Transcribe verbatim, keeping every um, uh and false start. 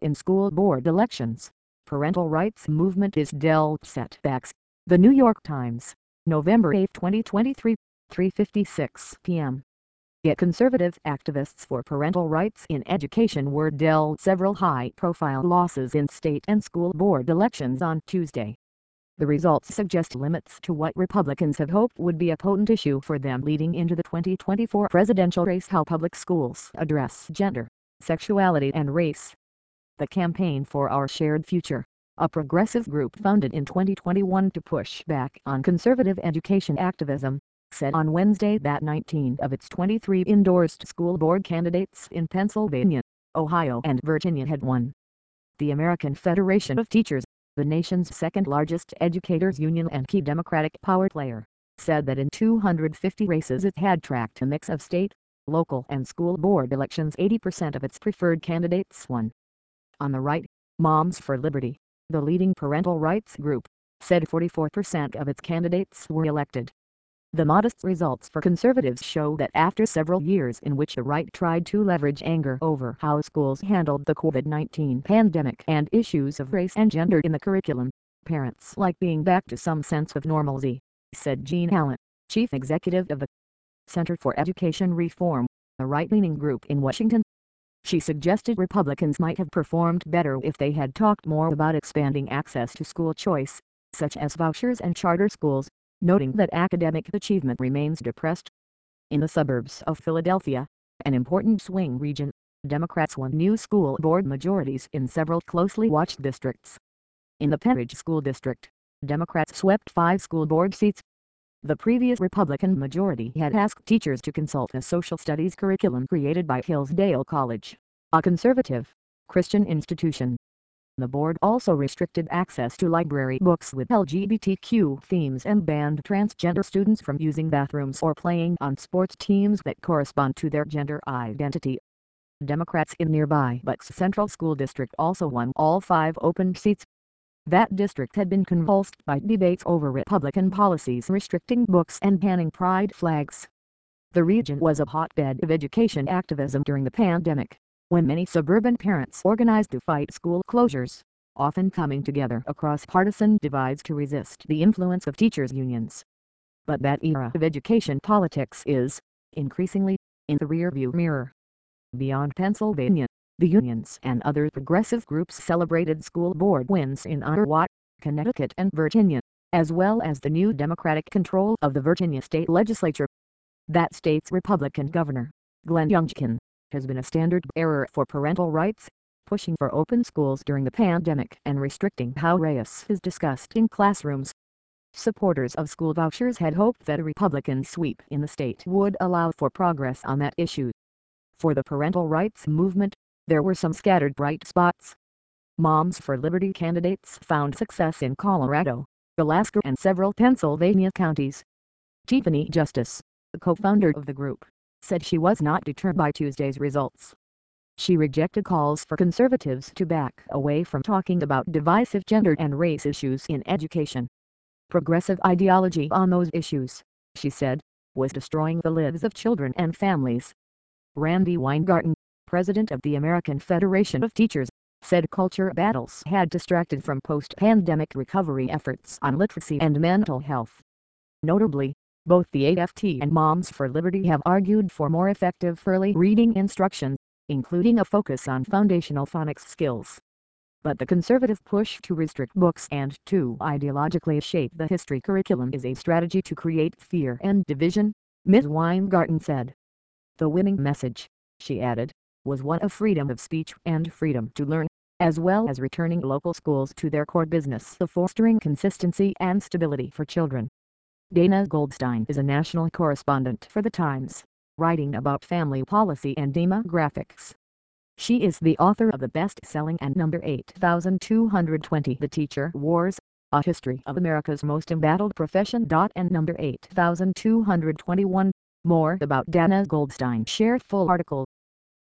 in school board elections. Parental rights movement is dealt setbacks. The New York Times, November eighth twenty twenty-three, three fifty-six p m Yet conservative activists for parental rights in education were dealt several high-profile losses in state and school board elections on Tuesday. The results suggest limits to what Republicans have hoped would be a potent issue for them leading into the twenty twenty-four presidential race: how public schools address gender, sexuality and race. The Campaign for Our Shared Future, a progressive group founded in twenty twenty-one to push back on conservative education activism, said on Wednesday that nineteen of its twenty-three endorsed school board candidates in Pennsylvania, Ohio and Virginia had won. The American Federation of Teachers, the nation's second-largest educators union and key Democratic power player, said that in two hundred fifty races it had tracked a mix of state, local and school board elections. eighty percent of its preferred candidates won. On the right, Moms for Liberty, the leading parental rights group, said forty-four percent of its candidates were elected. The modest results for conservatives show that after several years in which the right tried to leverage anger over how schools handled the COVID nineteen pandemic and issues of race and gender in the curriculum, parents like being back to some sense of normalcy, said Jean Allen, chief executive of the Center for Education Reform, a right-leaning group in Washington. She suggested Republicans might have performed better if they had talked more about expanding access to school choice, such as vouchers and charter schools, noting that academic achievement remains depressed. In the suburbs of Philadelphia, an important swing region, Democrats won new school board majorities in several closely watched districts. In the Pennridge School District, Democrats swept five school board seats. The previous Republican majority had asked teachers to consult a social studies curriculum created by Hillsdale College, a conservative Christian institution. The board also restricted access to library books with L G B T Q themes and banned transgender students from using bathrooms or playing on sports teams that correspond to their gender identity. Democrats in nearby Bucks Central School District also won all five open seats. That district had been convulsed by debates over Republican policies restricting books and banning pride flags. The region was a hotbed of education activism during the pandemic, when many suburban parents organized to fight school closures, often coming together across partisan divides to resist the influence of teachers' unions. But that era of education politics is, increasingly, in the rearview mirror. Beyond Pennsylvania, the unions and other progressive groups celebrated school board wins in Iowa, Connecticut and Virginia, as well as the new Democratic control of the Virginia state legislature. That state's Republican governor, Glenn Youngkin, has been a standard-bearer for parental rights, pushing for open schools during the pandemic and restricting how race is discussed in classrooms. Supporters of school vouchers had hoped that a Republican sweep in the state would allow for progress on that issue. For the parental rights movement, there were some scattered bright spots. Moms for Liberty candidates found success in Colorado, Alaska and several Pennsylvania counties. Tiffany Justice, the co-founder of the group, said she was not deterred by Tuesday's results. She rejected calls for conservatives to back away from talking about divisive gender and race issues in education. Progressive ideology on those issues, she said, was destroying the lives of children and families. Randi Weingarten, president of the American Federation of Teachers, said culture battles had distracted from post-pandemic recovery efforts on literacy and mental health. Notably, both the A F T and Moms for Liberty have argued for more effective early reading instruction, including a focus on foundational phonics skills. But the conservative push to restrict books and to ideologically shape the history curriculum is a strategy to create fear and division, Miz Weingarten said. The winning message, she added, was one of freedom of speech and freedom to learn, as well as returning local schools to their core business of fostering consistency and stability for children. Dana Goldstein is a national correspondent for The Times, writing about family policy and demographics. She is the author of the best-selling and number eight thousand two hundred twenty The Teacher Wars, A History of America's Most Embattled Profession. And number eight thousand two hundred twenty-one, More About Dana Goldstein. Share full article.